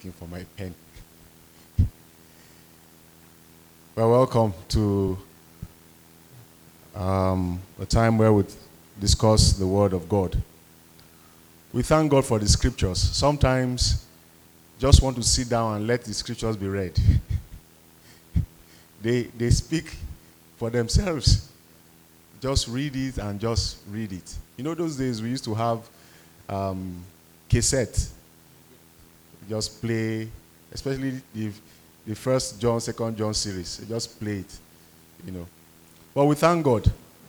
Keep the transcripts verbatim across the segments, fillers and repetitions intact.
looking for my pen. Well, welcome to um, a time where we discuss the Word of God. We thank God for the Scriptures. Sometimes just want to sit down and let the Scriptures be read. they, they speak for themselves. Just read it and just read it. You know, those days we used to have um, cassette. Just play, especially the, the first John, second John series. Just play it, you know. But we thank God.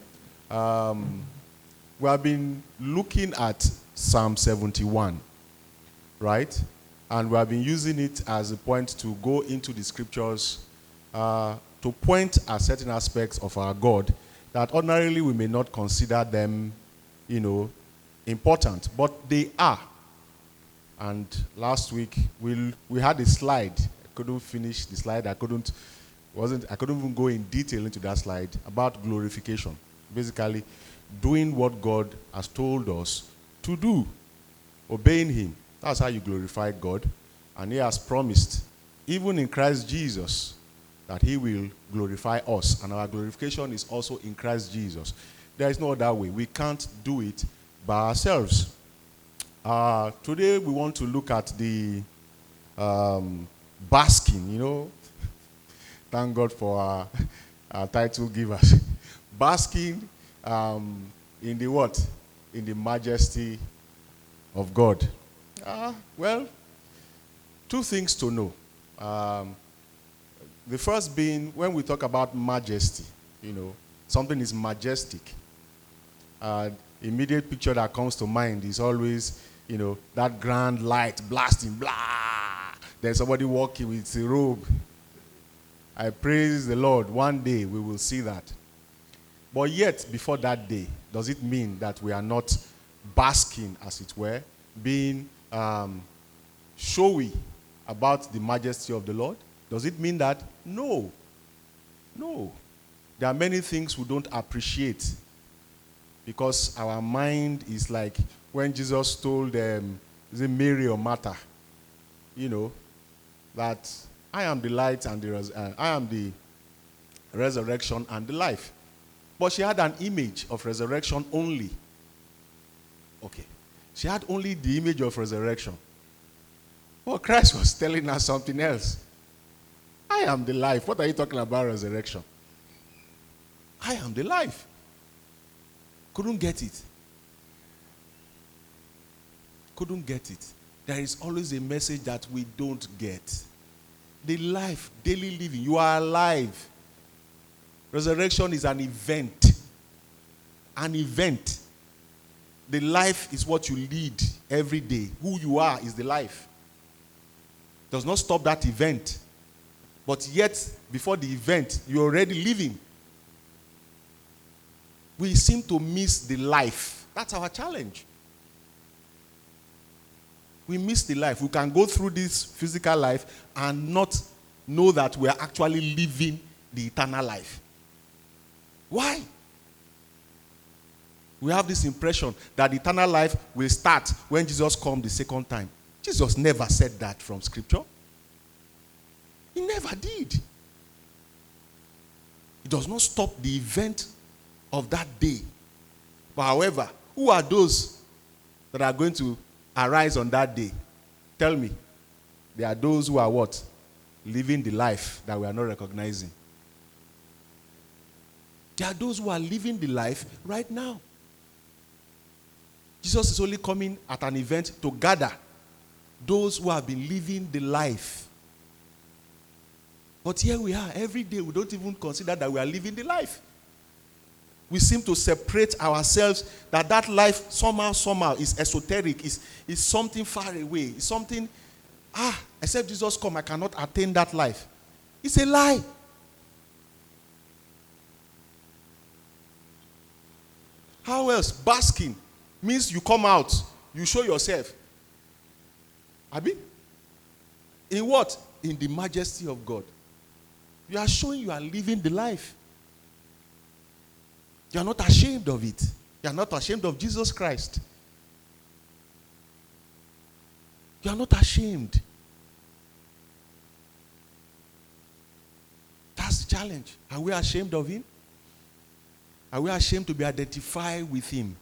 Um, we have been looking at Psalm seventy-one, right? And we have been using it as a point to go into the scriptures uh, to point at certain aspects of our God that ordinarily we may not consider them, you know, important, but they are. And last week we we had a slide. I couldn't finish the slide. I couldn't wasn't I couldn't even go in detail into that slide about glorification. Basically, doing what God has told us to do, obeying Him. That's how you glorify God. And He has promised, even in Christ Jesus, that He will glorify us. And our glorification is also in Christ Jesus. There is no other way. We can't do it by ourselves. Uh, today we want to look at the um, basking, you know. Thank God for our, our title givers. Basking um, in the what? In the majesty of God. Uh, well, two things to know. Um, the first being, when we talk about majesty, you know, something is majestic. Uh, immediate picture that comes to mind is always, you know, that grand light blasting, blah. There's somebody walking with a robe. I praise the Lord. One day we will see that. But yet, before that day, does it mean that we are not basking, as it were, being um, showy about the majesty of the Lord? Does it mean that? No. No. There are many things we don't appreciate because our mind is like when Jesus told um, is it Mary or Martha, you know, that I am the light and the res- uh, I am the resurrection and the life. But she had an image of resurrection only. Okay. She had only the image of resurrection. Well, Christ was telling her something else. I am the life. What are you talking about resurrection? I am the life. Couldn't get it. Couldn't get it. There is always a message that we don't get. The life, daily living, you are alive. Resurrection is an event. An event. The life is what you lead every day. Who you are is the life. Does not stop that event. But yet, before the event, you're already living. We seem to miss the life. That's our challenge. We miss the life. We can go through this physical life and not know that we are actually living the eternal life. Why? We have this impression that the eternal life will start when Jesus comes the second time. Jesus never said that from Scripture. He never did. It does not stop the event of that day. But however, who are those that are going to arise on that day? Tell me. They are those who are what? Living the life that we are not recognizing. They are those who are living the life right now. Jesus is only coming at an event to gather those who have been living the life. But here we are. Every day we don't even consider that we are living the life. We seem to separate ourselves, that that life somehow, somehow is esoteric, is, is something far away, is something, ah, except Jesus come, I cannot attain that life. It's a lie. How else? Basking means you come out, you show yourself. Abi? In what? In the majesty of God. You are showing you are living the life. You are not ashamed of it. You are not ashamed of Jesus Christ. You are not ashamed. challenge. Are we ashamed of him? Are we ashamed to be identified with him?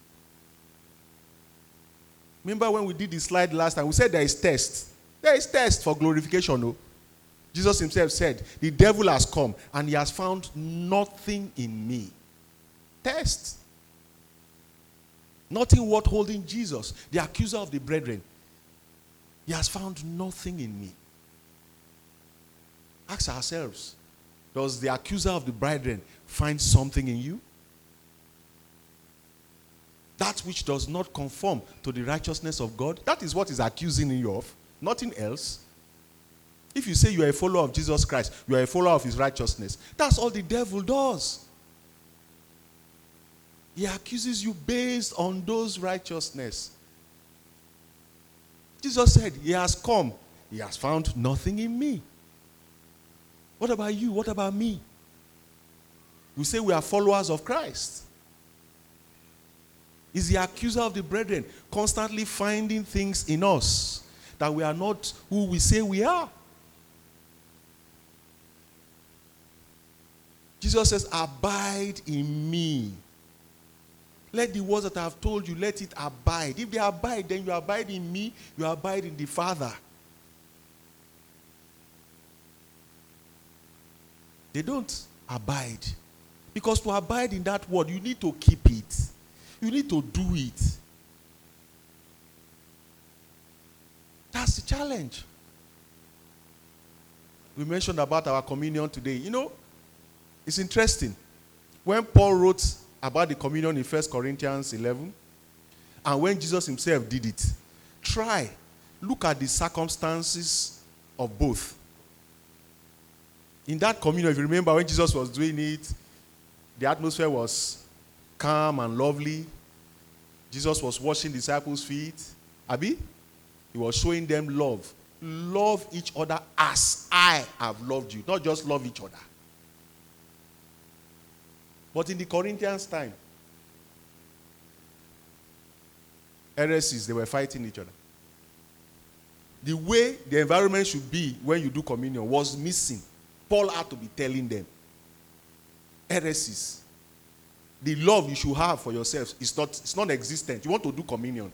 Remember when we did the slide last time, we said there is test. There is test for glorification, no? Jesus himself said, the devil has come and he has found nothing in me. Test. Nothing worth holding Jesus, the accuser of the brethren. He has found nothing in me. Ask ourselves, does the accuser of the brethren find something in you? That which does not conform to the righteousness of God, that is what is accusing you of, nothing else. If you say you are a follower of Jesus Christ, you are a follower of his righteousness, that's all the devil does. He accuses you based on those righteousness. Jesus said, he has come, he has found nothing in me. What about you? What about me? We say we are followers of Christ. Is the accuser of the brethren constantly finding things in us that we are not who we say we are? Jesus says, abide in me. Let the words that I have told you, let it abide. If they abide, then you abide in me, you abide in the Father. They don't abide. Because to abide in that word, you need to keep it. You need to do it. That's the challenge. We mentioned about our communion today. You know, it's interesting. When Paul wrote about the communion in First Corinthians eleven, and when Jesus himself did it, try, look at the circumstances of both. In that communion, if you remember when Jesus was doing it, the atmosphere was calm and lovely. Jesus was washing disciples' feet. Abi? He was showing them love. Love each other as I have loved you. Not just love each other. But in the Corinthians' time, heresies, they were fighting each other. The way the environment should be when you do communion was missing. Paul had to be telling them. Heresies. The love you should have for yourselves is not, it's non-existent. You want to do communion.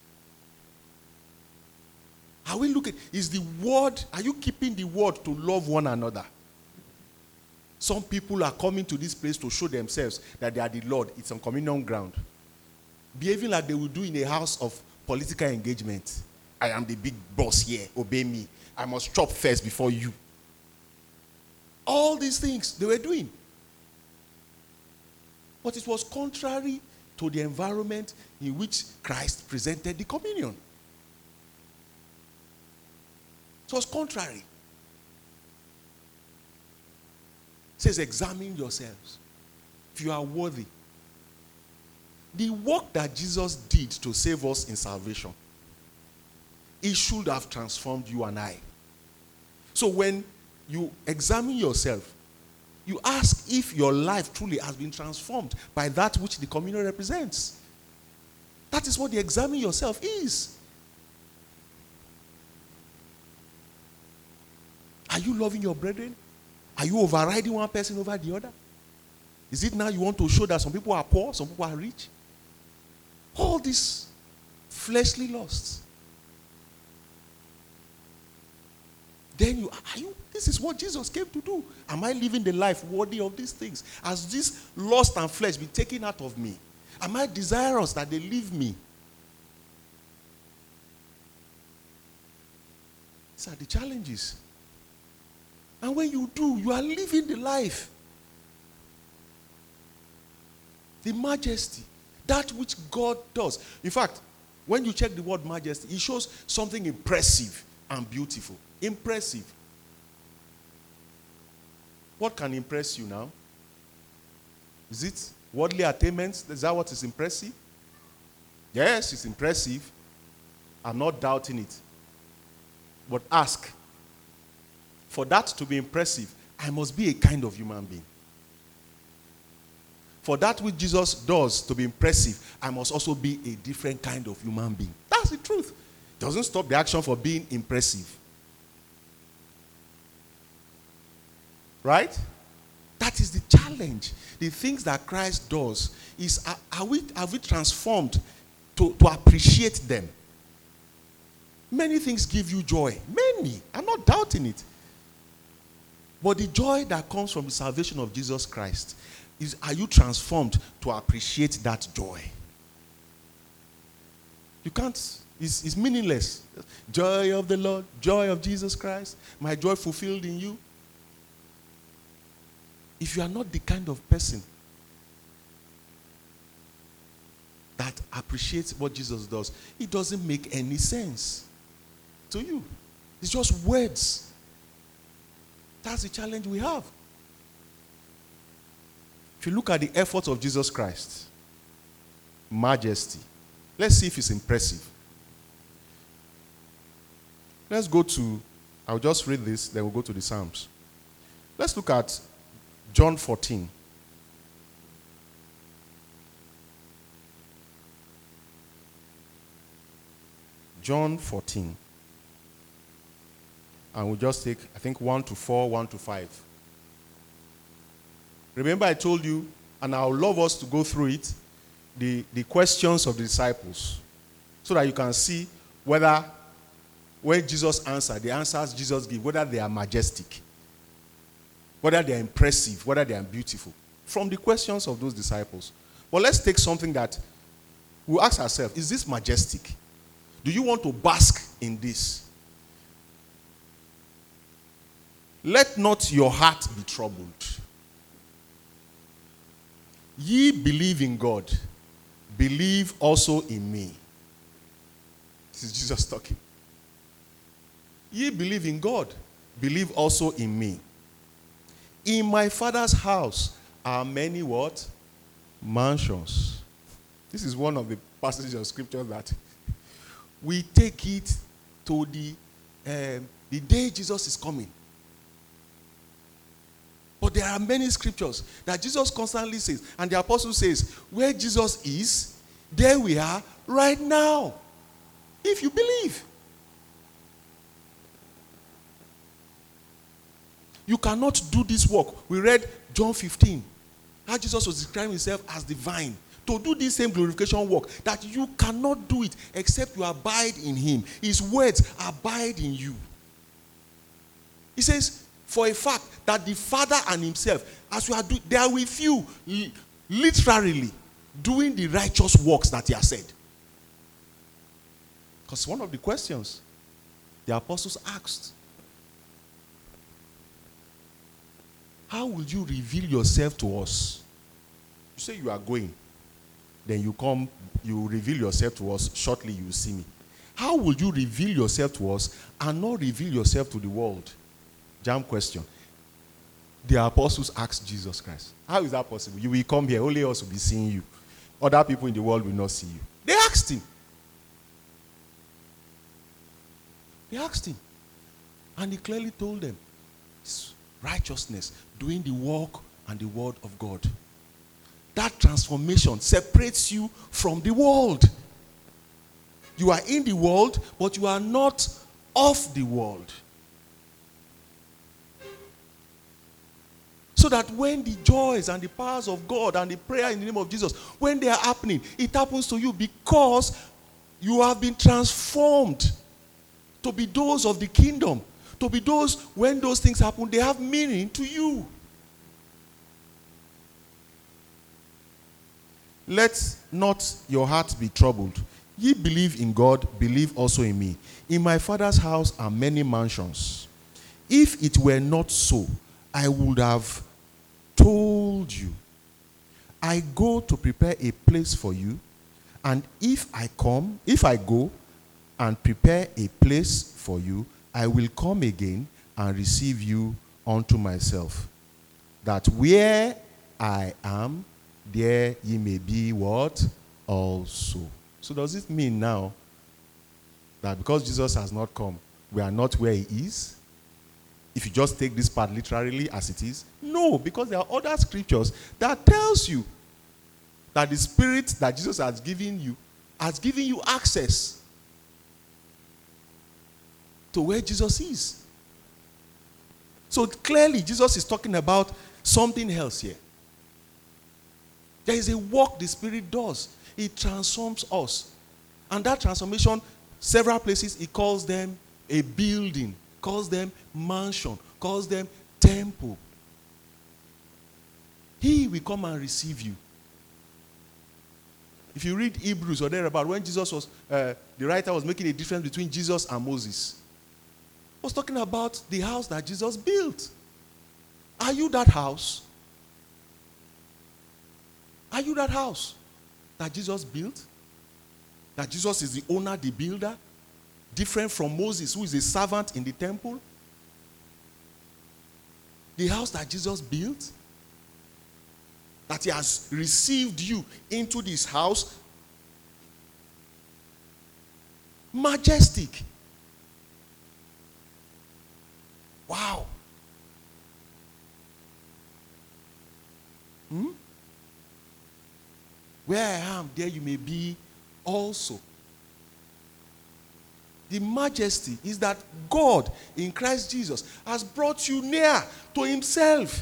Are we looking? Is the word, are you keeping the word to love one another? Some people are coming to this place to show themselves that they are the Lord. It's on communion ground. Behaving like they will do in a house of political engagement. I am the big boss here. Obey me. I must chop first before you. All these things they were doing. But it was contrary to the environment in which Christ presented the communion. It was contrary. It says, examine yourselves if you are worthy. The work that Jesus did to save us in salvation, it should have transformed you and I. So when you examine yourself, you ask if your life truly has been transformed by that which the communion represents. That is what the examine yourself is. Are you loving your brethren? Are you overriding one person over the other? Is it now you want to show that some people are poor, some people are rich? All these fleshly lusts. Then you, are you, this is what Jesus came to do. Am I living the life worthy of these things? Has this lust and flesh been taken out of me? Am I desirous that they leave me? These are the challenges. And when you do, you are living the life. The majesty. That which God does. In fact, when you check the word majesty, it shows something impressive and beautiful. Impressive. What can impress you now? Is it worldly attainments? Is that what is impressive? Yes, it's impressive. I'm not doubting it. But ask, for that to be impressive, I must be a kind of human being. For that which Jesus does to be impressive, I must also be a different kind of human being. That's the truth. It doesn't stop the action for being impressive. Right? That is the challenge. The things that Christ does is, are, are we, are we transformed to, to appreciate them? Many things give you joy. Many. I'm not doubting it. But the joy that comes from the salvation of Jesus Christ is, are you transformed to appreciate that joy? You can't. It's, it's meaningless. Joy of the Lord, joy of Jesus Christ, my joy fulfilled in you. If you are not the kind of person that appreciates what Jesus does, it doesn't make any sense to you. It's just words. That's the challenge we have. If you look at the efforts of Jesus Christ, majesty, let's see if it's impressive. Let's go to, I'll just read this, then we'll go to the Psalms. Let's look at John fourteen. John fourteen. And we'll just take, I think, one to four, one to five. Remember I told you, and I would love us to go through it, the, the questions of the disciples, so that you can see whether, when Jesus answered, the answers Jesus gave, whether they are majestic, whether they are impressive, whether they are beautiful, from the questions of those disciples. But let's take something that we'll ask ourselves, is this majestic? Do you want to bask in this? Let not your heart be troubled. Ye believe in God, believe also in me. This is Jesus talking. Ye believe in God, believe also in me. In my Father's house are many what? Mansions. This is one of the passages of scripture that we take it to the, um, the day Jesus is coming. But there are many scriptures that Jesus constantly says, and the apostle says, where Jesus is, there we are right now. If you believe. You cannot do this work. We read John fifteen. How Jesus was describing himself as the vine. To do this same glorification work, that you cannot do it except you abide in him. His words abide in you. He says, for a fact, that the Father and himself, as we are doing, they are with you, literally, doing the righteous works that he has said. Because one of the questions the apostles asked, how will you reveal yourself to us? You say you are going. Then you come, you reveal yourself to us. Shortly you will see me. How will you reveal yourself to us and not reveal yourself to the world? Jam question. The apostles asked Jesus Christ, how is that possible? You will come here, only us will be seeing you. Other people in the world will not see you. They asked him. They asked him. And he clearly told them, it's righteousness, doing the work and the word of God. That transformation separates you from the world. You are in the world, but you are not of the world. So that when the joys and the powers of God and the prayer in the name of Jesus, when they are happening, it happens to you because you have been transformed to be those of the kingdom. To be those, when those things happen, they have meaning to you. Let not your heart be troubled. Ye believe in God, believe also in me. In my Father's house are many mansions. If it were not so, I would have told you. I go to prepare a place for you, and if I come, if I go and prepare a place for you, I will come again and receive you unto myself, that where I am, there ye may be what? Also. So does it mean now that because Jesus has not come, we are not where he is? If you just take this part literally as it is? No, because there are other scriptures that tells you that the Spirit that Jesus has given you has given you access to where Jesus is. So clearly Jesus is talking about something else here. There is a work the Spirit does. It transforms us. And that transformation, several places, he calls them a building, calls them mansion, calls them temple. He will come and receive you. If you read Hebrews or thereabout, when Jesus was, uh, the writer was making a difference between Jesus and Moses. He was talking about the house that Jesus built. Are you that house? Are you that house that Jesus built? That Jesus is the owner, the builder? Different from Moses, who is a servant in the temple? The house that Jesus built? That he has received you into this house? Majestic. Wow. Hmm? Where I am, there you may be also. The majesty is that God in Christ Jesus has brought you near to himself.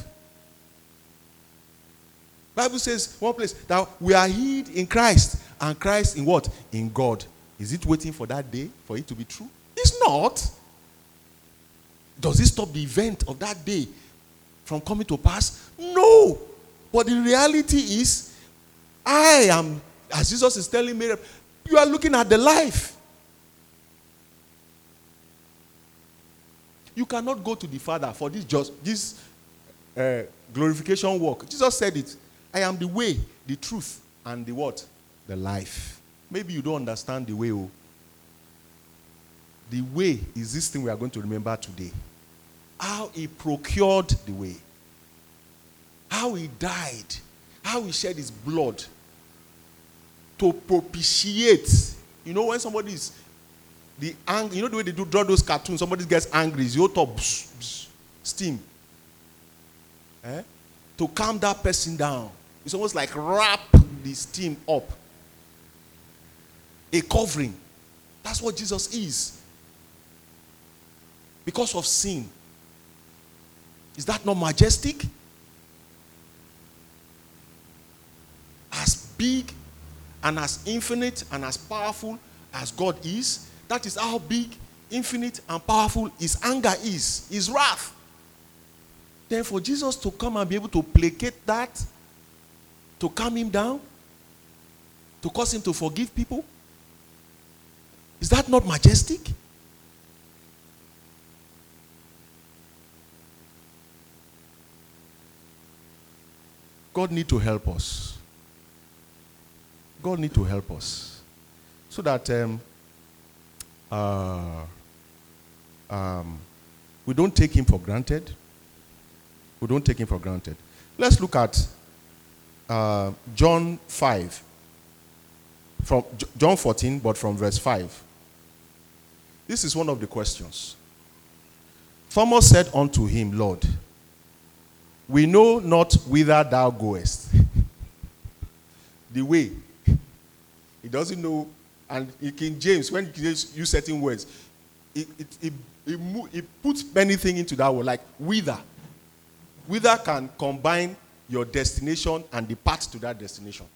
Bible says, one place, that we are hid in Christ, and Christ in what? In God. Is it waiting for that day for it to be true? It's not. Does it stop the event of that day from coming to pass? No. But the reality is, I am, as Jesus is telling me, you are looking at the life. You cannot go to the Father for this just this uh, glorification work. Jesus said it. I am the way, the truth, and the what? The life. Maybe you don't understand the way. Oh. The way is this thing we are going to remember today. How he procured the way. How he died. How he shed his blood. To propitiate. You know when somebody is, the ang- you know the way they do draw those cartoons, somebody gets angry, it's your top, steam. Eh? To calm that person down. It's almost like wrap the steam up. A covering. That's what Jesus is. Because of sin. Is that not majestic? As big and as infinite and as powerful as God is, that is how big, infinite, and powerful his anger is, his wrath. Then for Jesus to come and be able to placate that, to calm him down, to cause him to forgive people, is that not majestic? God need to help us. God need to help us. So that um, uh, um, we don't take him for granted. We don't take him for granted. Let's look at uh, John five. From J- John fourteen, but from verse five. This is one of the questions. Thomas said unto him, Lord, we know not whither thou goest. The way. He doesn't know. And in King James, when he use certain words, it, it, it, it, it puts many things into that word, like whither. Whither can combine your destination and the path to that destination.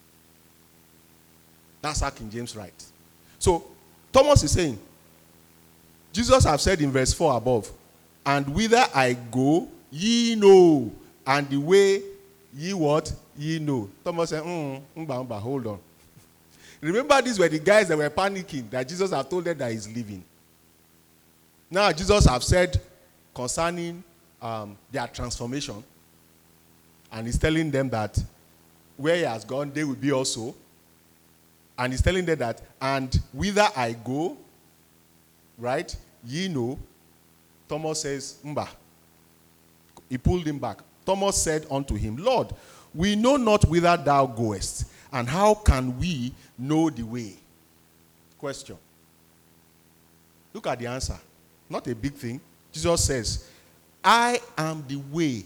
That's how King James writes. So, Thomas is saying, Jesus have said in verse four above, and whither I go, ye know, and the way ye what? Ye know. Thomas said, mm, mba, mba, hold on. Remember, these were the guys that were panicking, that Jesus have told them that he's leaving. Now, Jesus have said concerning um, their transformation, and he's telling them that where he has gone, they will be also. And he's telling them that, and whither I go, right, ye know. Thomas says, mba. He pulled him back. Thomas said unto him, Lord, we know not whither thou goest, and how can we know the way? Question. Look at the answer. Not a big thing. Jesus says, I am the way.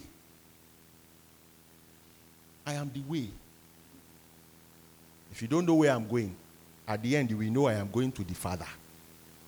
I am the way. If you don't know where I'm going, at the end you will know I am going to the Father.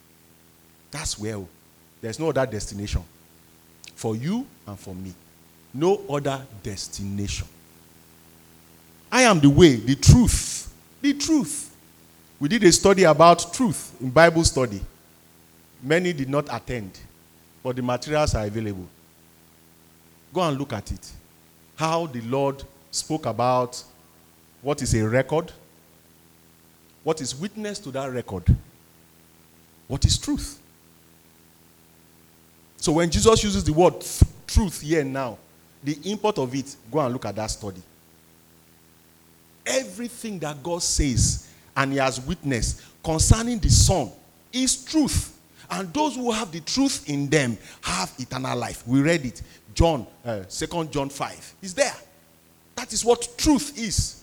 That's where there's no other destination for you and for me. No other destination. I am the way, the truth. The truth. We did a study about truth in Bible study. Many did not attend, but the materials are available. Go and look at it. How the Lord spoke about what is a record, what is witness to that record, what is truth. So when Jesus uses the word truth here now, the import of it, go and look at that study. Everything that God says and he has witnessed concerning the Son is truth. And those who have the truth in them have eternal life. We read it. John, uh, Second John five. It's there. That is what truth is.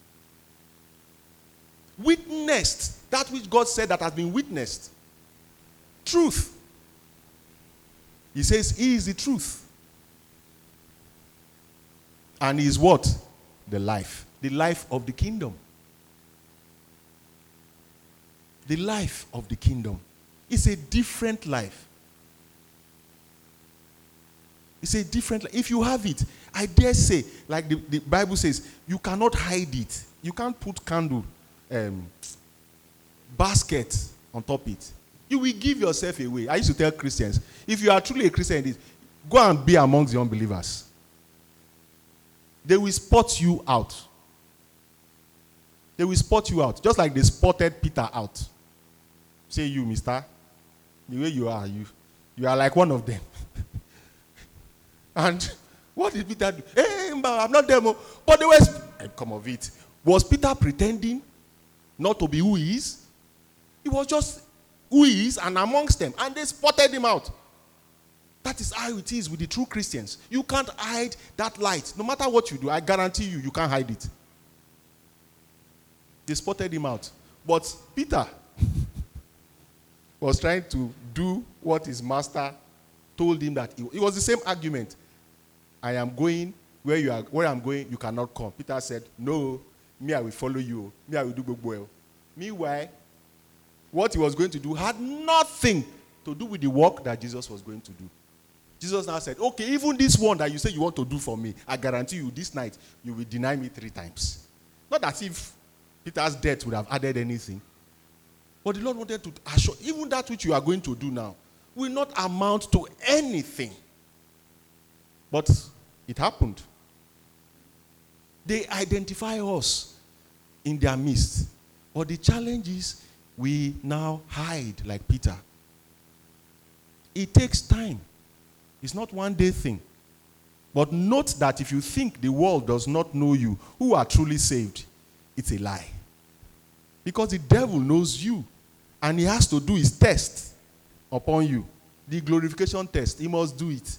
Witnessed. That which God said that has been witnessed. Truth. He says he is the truth. And he is what? The life. The life of the kingdom. The life of the kingdom. It's a different life. It's a different life. If you have it, I dare say, like the, the Bible says, you cannot hide it. You can't put candle, um, basket on top it. You will give yourself away. I used to tell Christians, if you are truly a Christian, go and be amongst the unbelievers. They will spot you out. They will spot you out. Just like they spotted Peter out. Say you, mister. The way you are, you, you are like one of them. And what did Peter do? Hey, I'm not them. But they were, and come of it. Was Peter pretending not to be who he is? He was just who he is and amongst them. And they spotted him out. That is how it is with the true Christians. You can't hide that light. No matter what you do, I guarantee you, you can't hide it. They spotted him out. But Peter was trying to do what his master told him that he, it was the same argument. I am going where you are, where I'm going, you cannot come. Peter said, no, me, I will follow you. Me, I will do good well. Meanwhile, what he was going to do had nothing to do with the work that Jesus was going to do. Jesus now said, okay, even this one that you say you want to do for me, I guarantee you this night you will deny me three times. Not as if Peter's death would have added anything. But the Lord wanted to assure, even that which you are going to do now will not amount to anything. But it happened. They identify us in their midst. But the challenge is we now hide like Peter. It takes time. It's not one day thing. But note that if you think the world does not know you, who are truly saved, it's a lie. Because the devil knows you. And he has to do his test upon you. The glorification test. He must do it.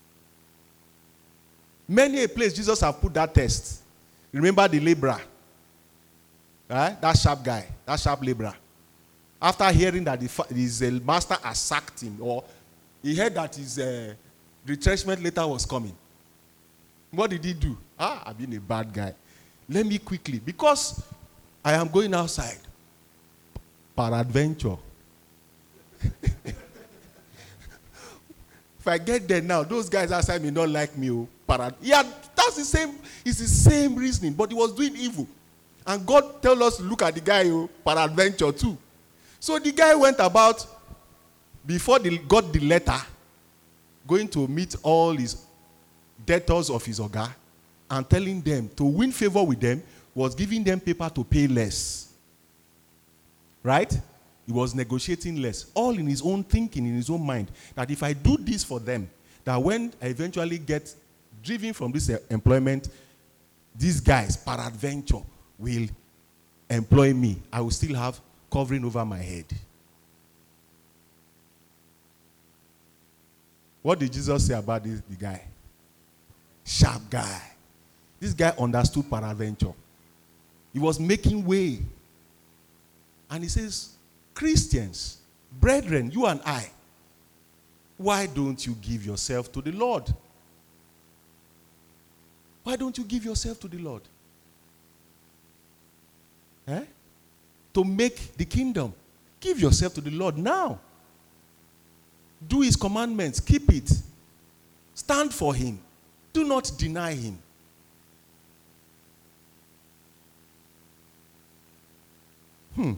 Many a place Jesus have put that test. Remember the laborer. Right? That sharp guy. That sharp laborer. After hearing that his uh, master has sacked him, or he heard that his uh, retrenchment letter was coming. What did he do? Ah, I've been a bad guy. Let me quickly, because I am going outside. Peradventure. If I get there now, those guys outside may not like me. Oh, parad- yeah, that's the same. It's the same reasoning, but he was doing evil. And God tell us to look at the guy who oh, peradventure too. So the guy went about, before he got the letter, going to meet all his debtors of his oga and telling them to win favor with them was giving them paper to pay less. Right? He was negotiating less. All in his own thinking, in his own mind. That if I do this for them, that when I eventually get driven from this employment, these guys, peradventure, will employ me. I will still have covering over my head. What did Jesus say about this the guy? Sharp guy. This guy understood peradventure. He was making way. And he says, Christians, brethren, you and I, why don't you give yourself to the Lord? Why don't you give yourself to the Lord? Eh? To make the kingdom. Give yourself to the Lord now. Do his commandments. Keep it. Stand for him. Do not deny him. Hmm.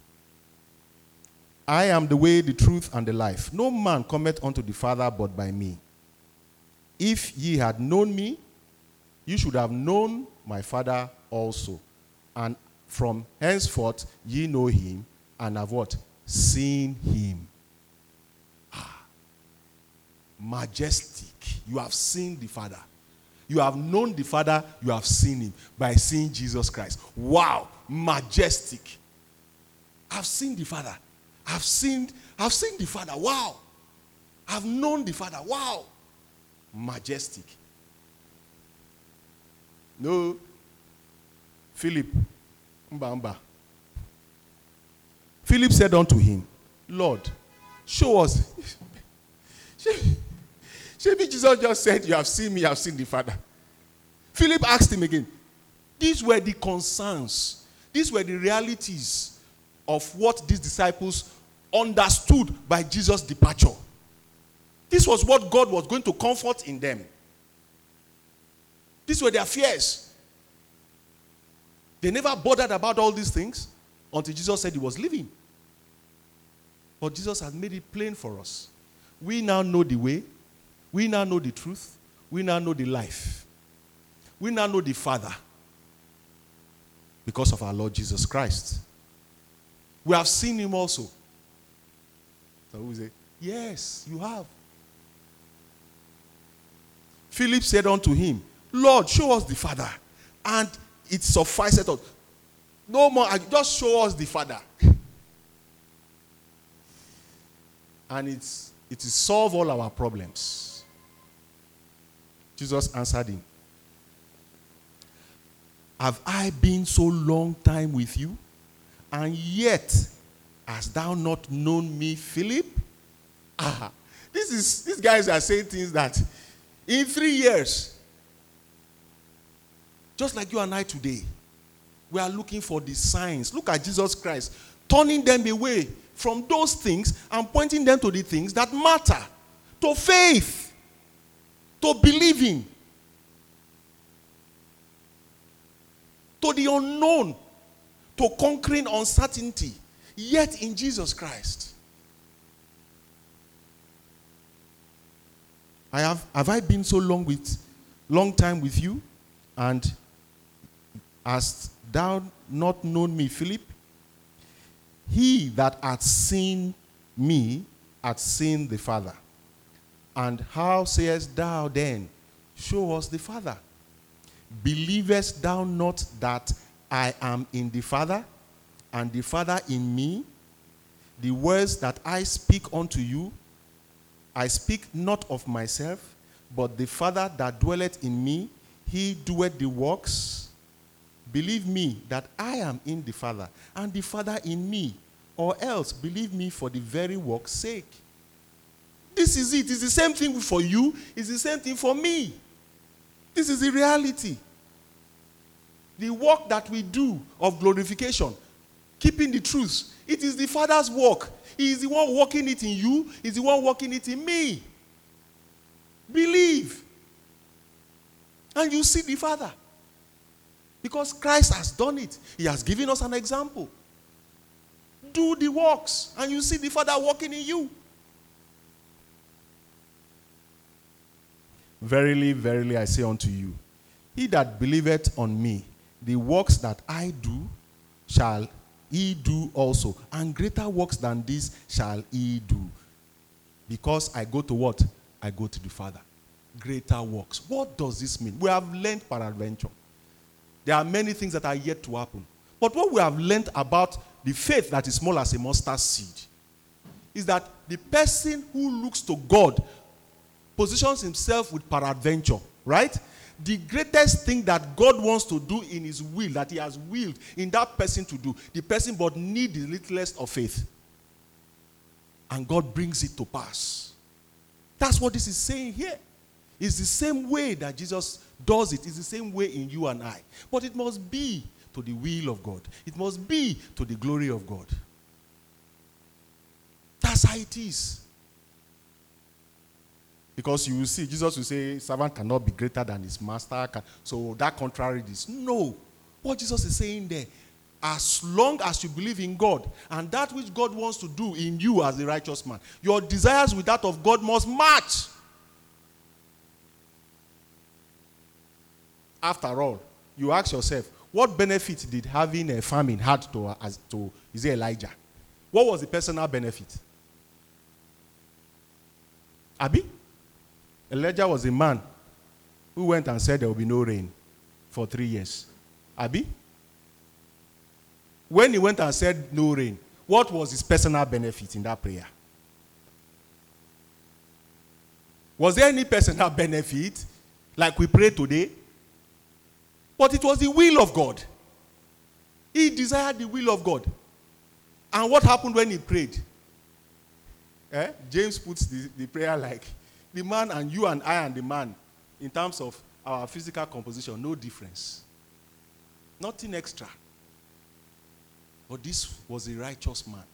I am the way, the truth, and the life. No man cometh unto the Father but by me. If ye had known me, you should have known my Father also. And from henceforth ye know him, and have what? Seen him. Ah. Majestic. You have seen the Father. You have known the Father, you have seen him by seeing Jesus Christ. Wow. Majestic. I've seen the Father. I've seen, I've seen the Father. Wow. I've known the Father. Wow. Majestic. No. Philip. Mba, mba. Philip said unto him, Lord, show us. Maybe Jesus just said, you have seen me, you have seen the Father. Philip asked him again. These were the concerns. These were the realities of what these disciples understood by Jesus' departure. This was what God was going to comfort in them. These were their fears. They never bothered about all these things until Jesus said he was leaving. But Jesus had made it plain for us. We now know the way. We now know the truth. We now know the life. We now know the Father because of our Lord Jesus Christ. We have seen him also. So we say, yes, you have. Philip said unto him, Lord, show us the Father, and it sufficeth us. No more, just show us the Father. And it's, it will solve all our problems. Jesus answered him, have I been so long time with you, and yet hast thou not known me, Philip? Ah, this is, these guys are saying things that in three years, just like you and I today, we are looking for the signs. Look at Jesus Christ, turning them away from those things and pointing them to the things that matter, to faith, to believing, to the unknown, to conquering uncertainty, yet in Jesus Christ. I have, have I been so long with, long time with you, and hast thou not known me, Philip? He that hath seen me hath seen the Father. And how sayest thou then, show us the Father? Believest thou not that I am in the Father, and the Father in me? The words that I speak unto you, I speak not of myself, but the Father that dwelleth in me, he doeth the works. Believe me that I am in the Father, and the Father in me, or else believe me for the very work's sake. This is it. It's the same thing for you. It's the same thing for me. This is the reality. The work that we do of glorification, keeping the truth, it is the Father's work. He is the one working it in you. He is the one working it in me. Believe. And you see the Father. Because Christ has done it. He has given us an example. Do the works, and you see the Father working in you. Verily, verily, I say unto you, he that believeth on me, the works that I do, shall he do also, and greater works than these shall he do. Because I go to what? I go to the Father. Greater works. What does this mean? We have learned peradventure. There are many things that are yet to happen. But what we have learned about the faith that is small as a mustard seed is that the person who looks to God positions himself with peradventure, right? The greatest thing that God wants to do in his will, that he has willed in that person to do, the person but need the littlest of faith. And God brings it to pass. That's what this is saying here. It's the same way that Jesus does it. It's the same way in you and I. But it must be to the will of God. It must be to the glory of God. That's how it is. Because you will see, Jesus will say, servant cannot be greater than his master. Can, so that contrary this. No. What Jesus is saying there, as long as you believe in God and that which God wants to do in you as a righteous man, your desires with that of God must match. After all, you ask yourself, what benefit did having a famine had to, as, to is it Elijah? What was the personal benefit? Abi? Elijah was a man who went and said there will be no rain for three years. Abi? When he went and said no rain, what was his personal benefit in that prayer? Was there any personal benefit like we pray today? But it was the will of God. He desired the will of God. And what happened when he prayed? Eh? James puts the, the prayer like, the man and you and I and the man, in terms of our physical composition, no difference. Nothing extra. But this was a righteous man.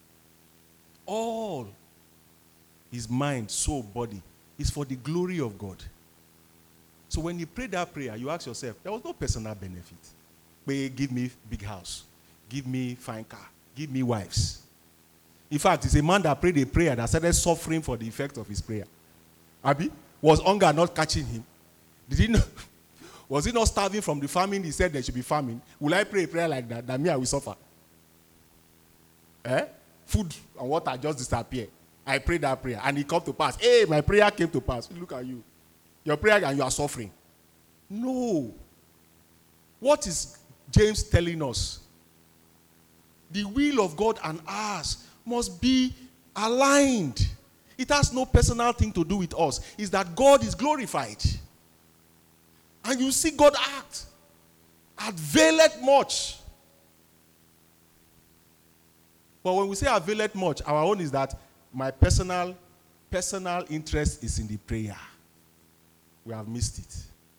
All his mind, soul, body is for the glory of God. So when you pray that prayer, you ask yourself, there was no personal benefit. But give me big house. Give me fine car. Give me wives. In fact, it's a man that prayed a prayer that started suffering for the effect of his prayer. Abi? Was hunger not catching him? Did he not? Was he not starving from the famine? He said there should be famine. Will I pray a prayer like that? That me, I will suffer. Eh? Food and water just disappear. I prayed that prayer and it come to pass. Hey, my prayer came to pass. Look at you. Your prayer and you are suffering. No. What is James telling us? The will of God and ours must be aligned. It has no personal thing to do with us. It's that God is glorified. And you see God act. Availeth much. But when we say availeth much, our own is that my personal, personal interest is in the prayer. We have missed it.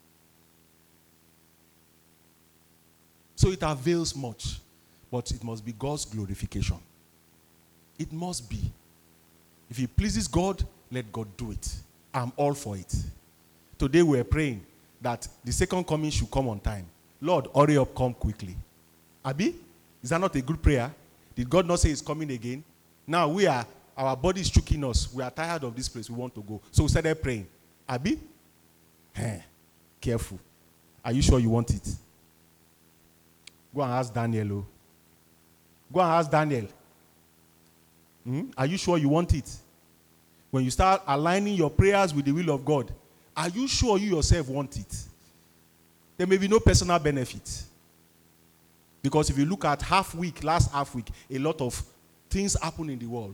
So it avails much. But it must be God's glorification. It must be. If it pleases God, let God do it. I'm all for it. Today we're praying that the second coming should come on time. Lord, hurry up, come quickly. Abi, is that not a good prayer? Did God not say he's coming again? Now we are, our body is choking us. We are tired of this place. We want to go. So we started praying. Abi, eh, careful. Are you sure you want it? Go and ask Daniel. Oh. Go and ask Daniel. Hmm? Are you sure you want it? When you start aligning your prayers with the will of God, are you sure you yourself want it? There may be no personal benefit. Because if you look at half week, last half week, a lot of things happen in the world.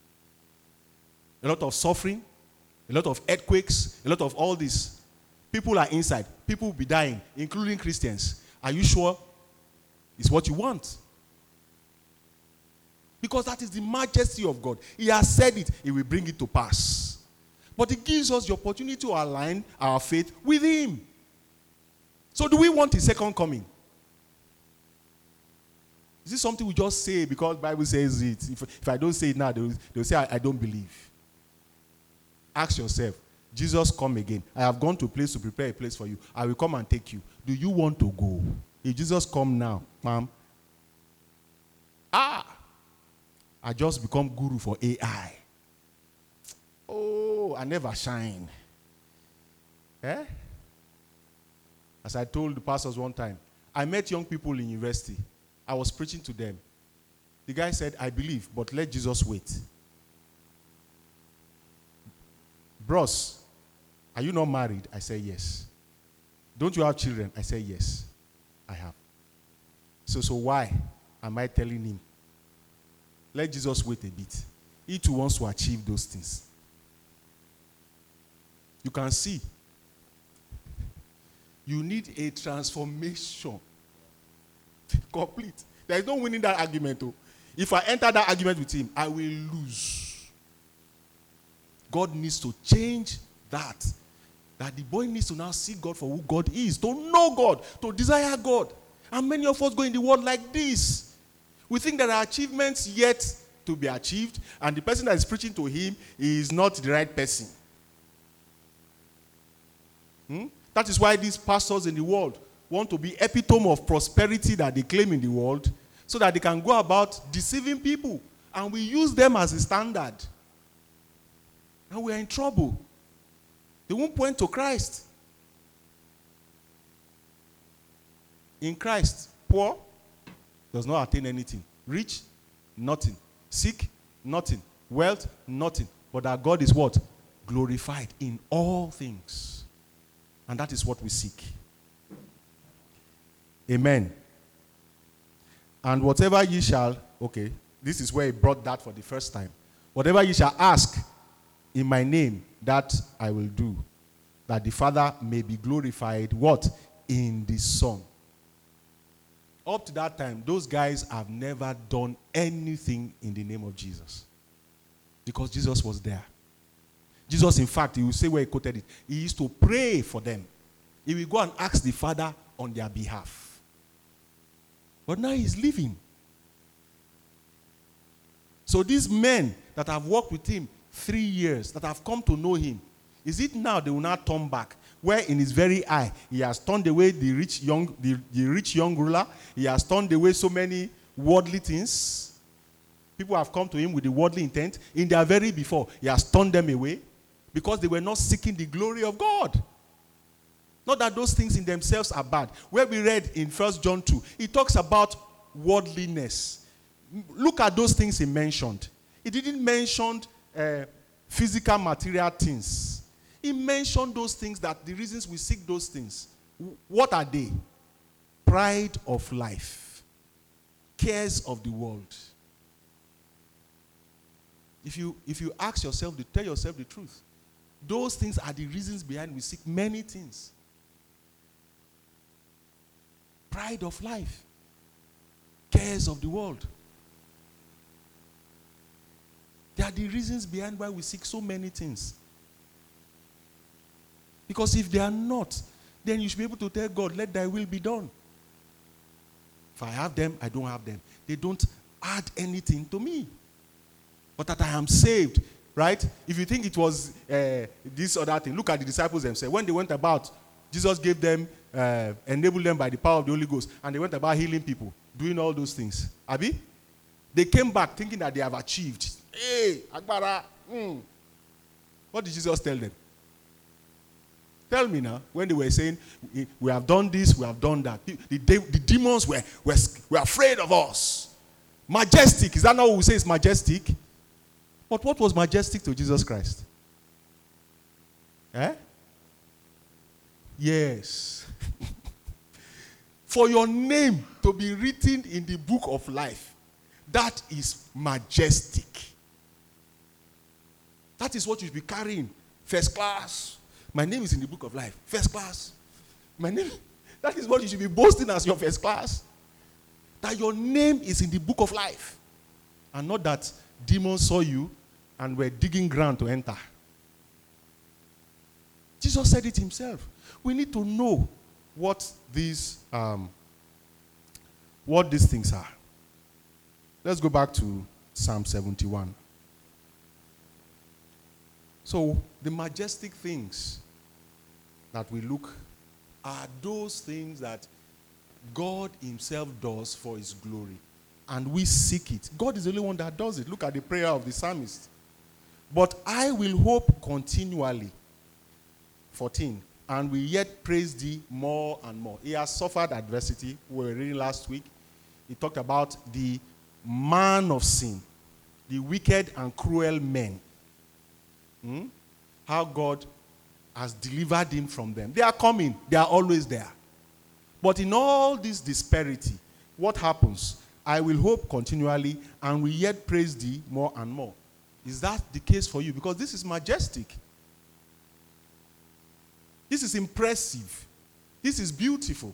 A lot of suffering, a lot of earthquakes, a lot of all this. People are inside. People will be dying, including Christians. Are you sure it's what you want? Because that is the majesty of God. He has said it, he will bring it to pass. But it gives us the opportunity to align our faith with him. So do we want his second coming? Is this something we just say because the Bible says it? If, if I don't say it now, they will, they will say, I, I don't believe. Ask yourself, Jesus come again. I have gone to a place to prepare a place for you. I will come and take you. Do you want to go? If Jesus come now, ma'am, ah, I just become guru for A I. Oh, I never shine. Eh? As I told the pastors one time, I met young people in university. I was preaching to them. The guy said, I believe, but let Jesus wait. Bros, are you not married? I said, yes. Don't you have children? I said, yes, I have. So, so why am I telling him? Let Jesus wait a bit. He too wants to achieve those things. You can see. You need a transformation. Complete. There is no winning that argument. Though. If I enter that argument with him, I will lose. God needs to change that. That the boy needs to now see God for who God is. To know God. To desire God. And many of us go in the world like this. We think there are achievements yet to be achieved. And the person that is preaching to him is not the right person. Hmm? That is why these pastors in the world want to be epitome of prosperity that they claim in the world, so that they can go about deceiving people. And we use them as a standard. And we are in trouble. They won't point to Christ. In Christ, poor does not attain anything. Rich, nothing. Sick, nothing. Wealth, nothing. But that God is what? Glorified in all things. And that is what we seek. Amen. And whatever ye shall, okay, this is where he brought that for the first time. Whatever ye shall ask in my name, that I will do, that the Father may be glorified, what? In the Son. Up to that time, those guys have never done anything in the name of Jesus. Because Jesus was there. Jesus, in fact, he will say where he quoted it, he used to pray for them. He will go and ask the Father on their behalf. But now he's leaving. So these men that have worked with him three years, that have come to know him, is it now they will not turn back? Where in his very eye, he has turned away the rich young, the, the rich young ruler. He has turned away so many worldly things. People have come to him with the worldly intent. In their very before, he has turned them away because they were not seeking the glory of God. Not that those things in themselves are bad. Where we read in First John two, he talks about worldliness. Look at those things he mentioned. He didn't mention uh, physical material things. He mentioned those things, that the reasons we seek those things. What are they? Pride of life. Cares of the world. If you, if you ask yourself, to tell yourself the truth, those things are the reasons behind we seek many things. Pride of life. Cares of the world. They are the reasons behind why we seek so many things. Because if they are not, then you should be able to tell God, let thy will be done. If I have them, I don't have them. They don't add anything to me. But that I am saved, right? If you think it was uh, this or that thing, look at the disciples themselves. When they went about, Jesus gave them, uh, enabled them by the power of the Holy Ghost, and they went about healing people, doing all those things. Abi? They came back thinking that they have achieved. Hey, Agbara. Mm. What did Jesus tell them? Tell me now, when they were saying, we have done this, we have done that. The, the, the demons were, were, were afraid of us. Majestic. Is that not what we say is majestic? But what was majestic to Jesus Christ? Eh? Yes. For your name to be written in the book of life, that is majestic. That is what you should be carrying. First class. My name is in the book of life. First class. My name, that is what you should be boasting as your first class. That your name is in the book of life. And not that demons saw you and were digging ground to enter. Jesus said it himself. We need to know what these, um, what these things are. Let's go back to Psalm seventy-one. So, the majestic things that we look are those things that God himself does for his glory. And we seek it. God is the only one that does it. Look at the prayer of the psalmist. But I will hope continually. fourteen. And will yet praise thee more and more. He has suffered adversity. We were reading last week. He talked about the man of sin. The wicked and cruel men. Hmm? How God has delivered him from them. They are coming. They are always there. But in all this disparity, what happens? I will hope continually and will yet praise thee more and more. Is that the case for you? Because this is majestic. This is impressive. This is beautiful.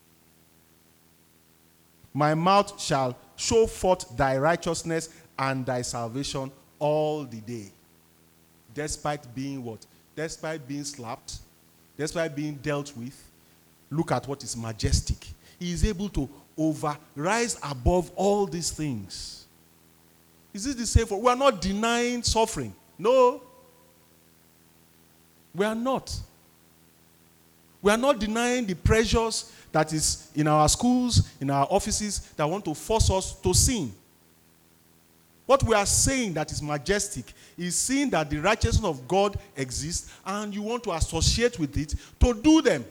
My mouth shall show forth thy righteousness and thy salvation all the day. Despite being what? Despite being slapped, despite being dealt with, look at what is majestic. He is able to over, rise above all these things. Is this the same for? We are not denying suffering. No. We are not. We are not denying the pressures that is in our schools, in our offices, that want to force us to sin. What we are saying that is majestic is seeing that the righteousness of God exists and you want to associate with it to do them.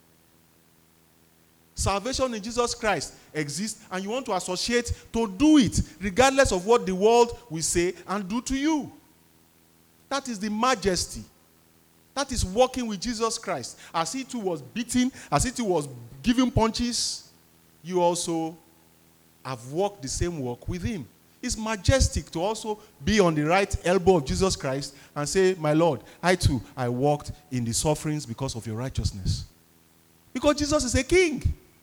Salvation in Jesus Christ exists and you want to associate to do it regardless of what the world will say and do to you. That is the majesty. That is walking with Jesus Christ. As he too was beaten, as he too was giving punches, you also have walked the same walk with him. It's majestic to also be on the right elbow of Jesus Christ and say, my Lord, I too, I walked in the sufferings because of your righteousness. Because Jesus is a king.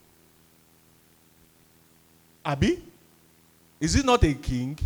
Abi? Is he not a king?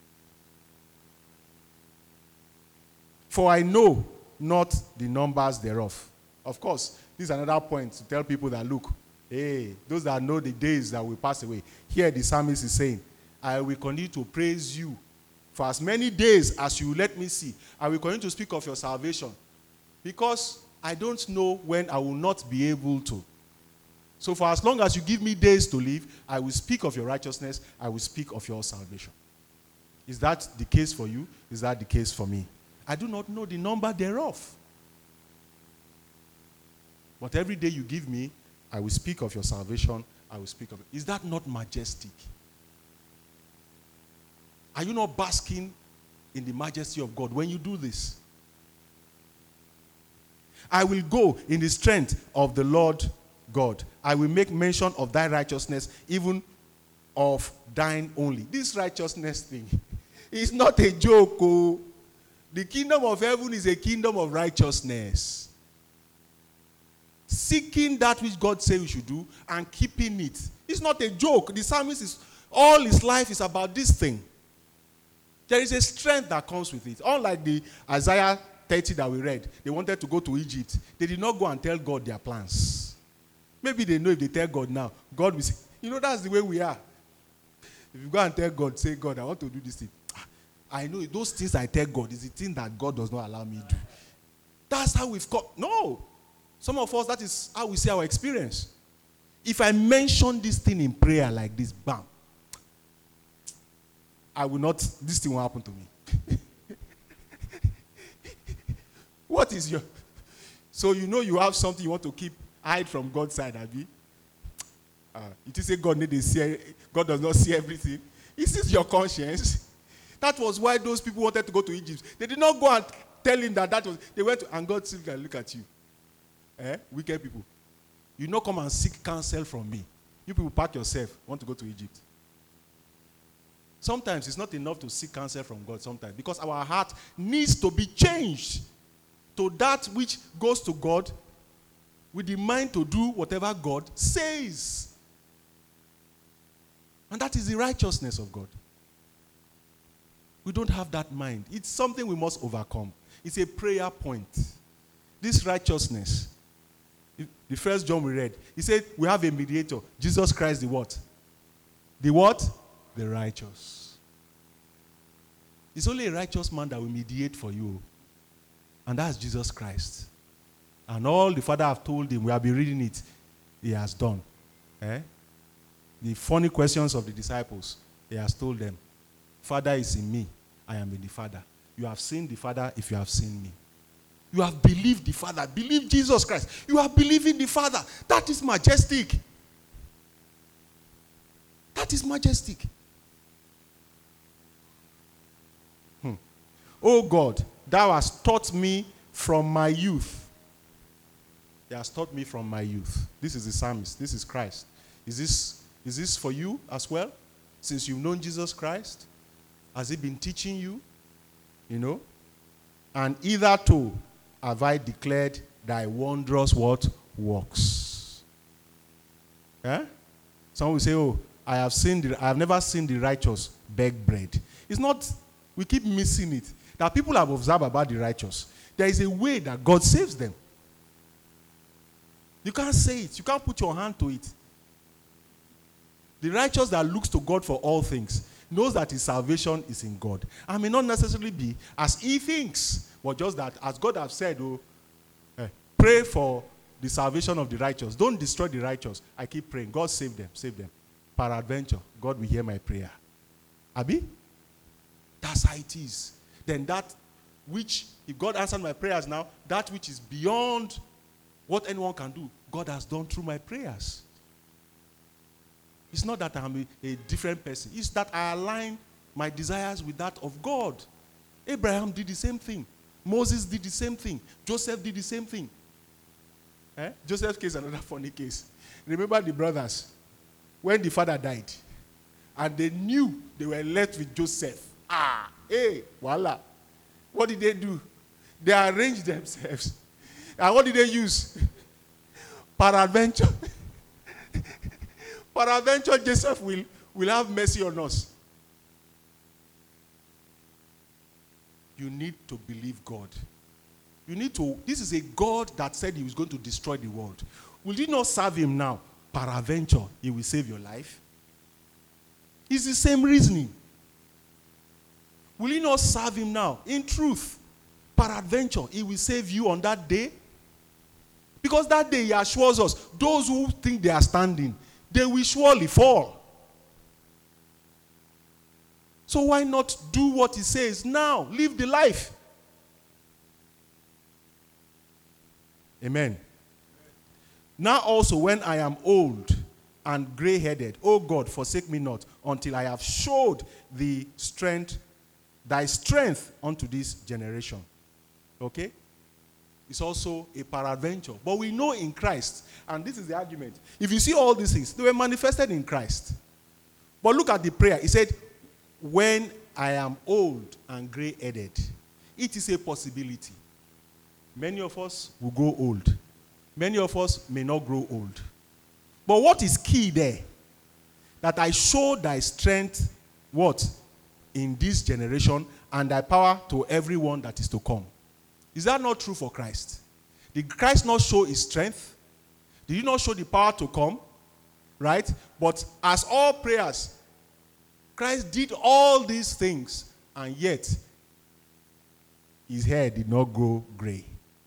For I know not the numbers thereof. Of course, this is another point to tell people that, look, hey, those that know the days that will pass away. Here the psalmist is saying, I will continue to praise you for as many days as you let me see. I will continue to speak of your salvation because I don't know when I will not be able to. So for as long as you give me days to live, I will speak of your righteousness. I will speak of your salvation. Is that the case for you? Is that the case for me? I do not know the number thereof. But every day you give me, I will speak of your salvation. I will speak of it. Is that not majestic? Are you not basking in the majesty of God when you do this? I will go in the strength of the Lord God. I will make mention of thy righteousness, even of thine only. This righteousness thing is not a joke. Oh. The kingdom of heaven is a kingdom of righteousness. Seeking that which God says we should do and keeping it. It's not a joke. The psalmist is, all his life is about this thing. There is a strength that comes with it. Unlike the Isaiah thirty that we read, they wanted to go to Egypt. They did not go and tell God their plans. Maybe they know if they tell God now, God will say, you know, that's the way we are. If you go and tell God, say, God, I want to do this thing. I know those things I tell God is the thing that God does not allow me to do. That's how we've got. No. Some of us, that is how we see our experience. If I mention this thing in prayer like this, bam, I will not, this thing will happen to me. What is your, so you know you have something you want to keep, hide from God's side, Abi? Uh, it is a God need to see, God does not see everything. He sees your conscience. That was why those people wanted to go to Egypt. They did not go and tell him that that was, they went to, and God said, look at you. Eh? Wicked people. You not come and seek counsel from me. You people pack yourself, want to go to Egypt. Sometimes it's not enough to seek counsel from God sometimes because our heart needs to be changed to that which goes to God with the mind to do whatever God says. And that is the righteousness of God. We don't have that mind. It's something we must overcome. It's a prayer point. This righteousness. The first John we read, he said we have a mediator, Jesus Christ the what? The what? The righteous. It's only a righteous man that will mediate for you. And that's Jesus Christ. And all the Father have told him, we have been reading it, he has done. Eh? The funny questions of the disciples, he has told them, Father is in me, I am in the Father. You have seen the Father if you have seen me. You have believed the Father. Believe Jesus Christ. You have believed in the Father. That is majestic. That is majestic. Hmm. Oh God, thou hast taught me from my youth. He has taught me from my youth. This is the psalmist. This is Christ. Is this, is this for you as well? Since you've known Jesus Christ? Has he been teaching you? You know? And hitherto have I declared thy wondrous what? Works. Eh? Some will say, oh, I have seen the, I have never seen the righteous beg bread. It's not, we keep missing it. That people have observed about the righteous. There is a way that God saves them. You can't say it. You can't put your hand to it. The righteous that looks to God for all things knows that his salvation is in God. And may not necessarily be as he thinks, but just that, as God has said, oh, eh, pray for the salvation of the righteous. Don't destroy the righteous. I keep praying. God save them. Save them. Peradventure, God will hear my prayer. Abi? That's how it is. Then that which, if God answered my prayers now, that which is beyond what anyone can do, God has done through my prayers. It's not that I'm a, a different person. It's that I align my desires with that of God. Abraham did the same thing. Moses did the same thing. Joseph did the same thing. Eh? Joseph's case is another funny case. Remember the brothers, when the father died, and they knew they were left with Joseph. Ah, hey, voila. What did they do? They arranged themselves. And what did they use? Peradventure. Peradventure, Joseph will, will have mercy on us. You need to believe God. You need to, this is a God that said he was going to destroy the world. Will you not serve him now? Peradventure, he will save your life. It's the same reasoning. Will you not serve him now? In truth, peradventure, he will save you on that day. Because that day he assures us, those who think they are standing, they will surely fall. So why not do what he says now? Live the life. Amen. Now also when I am old and gray-headed, O God, forsake me not until I have showed the strength, thy strength unto this generation. Okay? It's also a peradventure. But we know in Christ, and this is the argument. If you see all these things, they were manifested in Christ. But look at the prayer. He said, when I am old and gray-headed, it is a possibility. Many of us will grow old. Many of us may not grow old. But what is key there? That I show thy strength, what? In this generation, and thy power to everyone that is to come. Is that not true for Christ? Did Christ not show his strength? Did he not show the power to come? Right? But as all prayers, Christ did all these things, and yet his hair did not grow gray.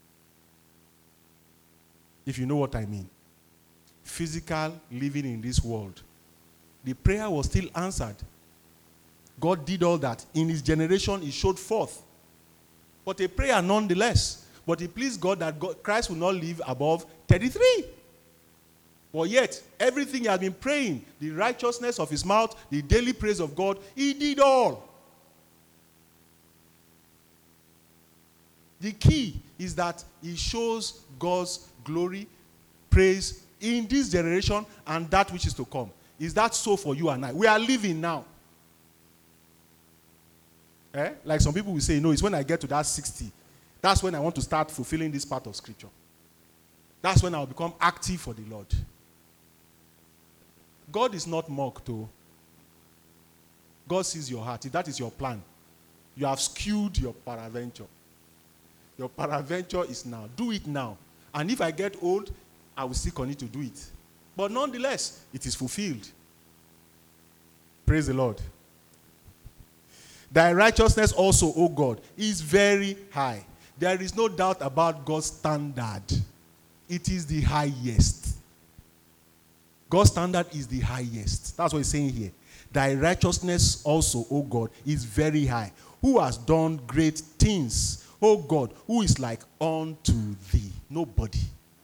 If you know what I mean. Physical living in this world. The prayer was still answered. God did all that. In his generation, he showed forth. But a prayer nonetheless. But it pleased God that God, Christ will not live above thirty-three. But yet, everything he has been praying, the righteousness of his mouth, the daily praise of God, he did all. The key is that he shows God's glory, praise in this generation and that which is to come. Is that so for you and I? We are living now. Eh? Like some people will say, no, it's when I get to that sixty. That's when I want to start fulfilling this part of scripture. That's when I'll become active for the Lord. God is not mocked, though. God sees your heart. If that is your plan, you have skewed your peradventure. Your peradventure is now. Do it now. And if I get old, I will still continue to do it. But nonetheless, it is fulfilled. Praise the Lord. Thy righteousness also, O God, is very high. There is no doubt about God's standard. It is the highest. God's standard is the highest. That's what he's saying here. Thy righteousness also, O God, is very high. Who has done great things? O God, who is like unto thee? Nobody.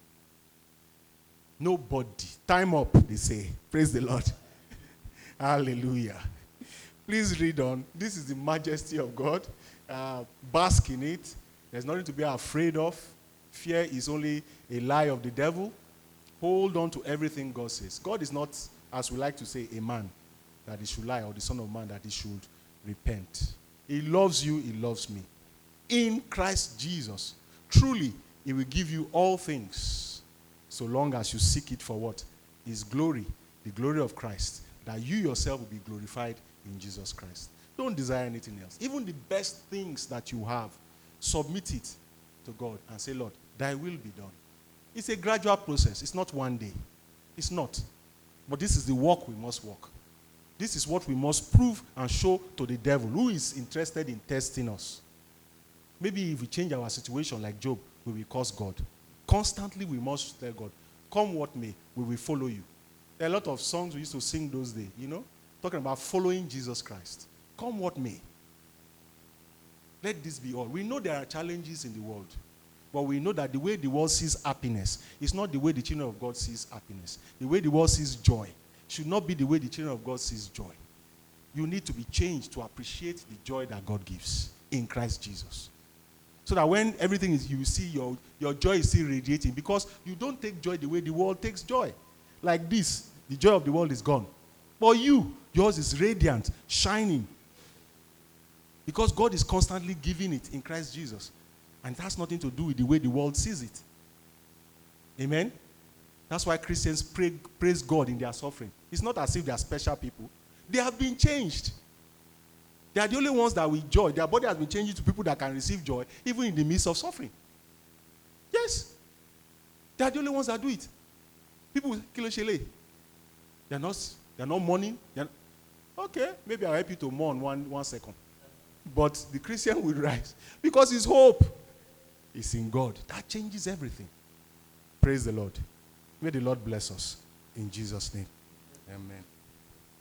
Nobody. Time up, they say. Praise the Lord. Hallelujah. Please read on. This is the majesty of God. Uh, bask in it. There's nothing to be afraid of. Fear is only a lie of the devil. Hold on to everything God says. God is not, as we like to say, a man that he should lie, or the son of man that he should repent. He loves you, he loves me. In Christ Jesus, truly, he will give you all things, so long as you seek it for what? His glory, the glory of Christ, that you yourself will be glorified in Jesus Christ. Don't desire anything else. Even the best things that you have, submit it to God and say, Lord, thy will be done. It's a gradual process. It's not one day. It's not. But this is the walk we must walk. This is what we must prove and show to the devil, who is interested in testing us. Maybe if we change our situation like Job, we will curse God. Constantly we must tell God, come what may, we will follow you. There are a lot of songs we used to sing those days, you know, talking about following Jesus Christ. Come what may. Let this be all. We know there are challenges in the world, but we know that the way the world sees happiness is not the way the children of God sees happiness. The way the world sees joy should not be the way the children of God sees joy. You need to be changed to appreciate the joy that God gives in Christ Jesus. So that when everything is, you see your, your joy is still radiating, because you don't take joy the way the world takes joy. Like this, the joy of the world is gone. But you, yours is radiant, shining. Because God is constantly giving it in Christ Jesus. And it has nothing to do with the way the world sees it. Amen? That's why Christians pray, praise God in their suffering. It's not as if they are special people. They have been changed. They are the only ones that will joy. Their body has been changed to people that can receive joy, even in the midst of suffering. Yes. They are the only ones that do it. People with kiloshele. They are not, they are not mourning. They are, okay, maybe I'll help you to mourn one, one second. But the Christian will rise. Because his hope is in God. That changes everything. Praise the Lord. May the Lord bless us. In Jesus' name. Amen.